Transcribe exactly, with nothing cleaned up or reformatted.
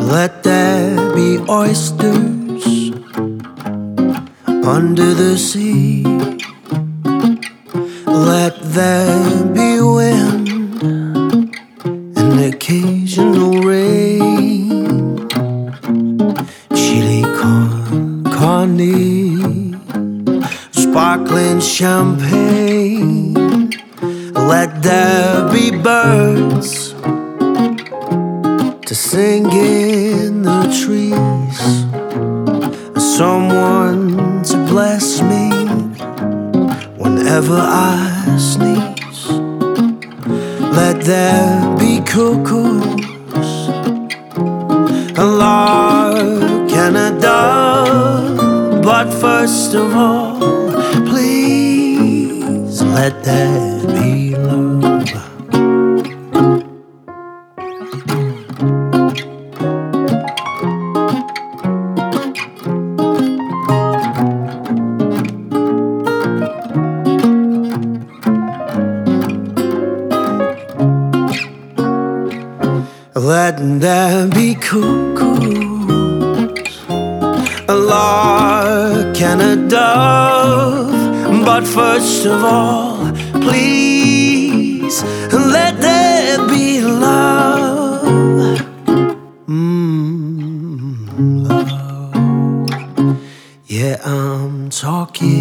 Let there be oysters under the sea. Let there be wind and occasional rain. Chili con carne, sparkling champagne. Let there be birds to sing in the trees. Someone to bless me whenever I sneeze. Let there be cuckoos, a lark and a dove. But first of all, please let there be love. Let there be cuckoos, a lark and a dove. But first of all, please let there be love. Mm, love. Yeah, I'm talking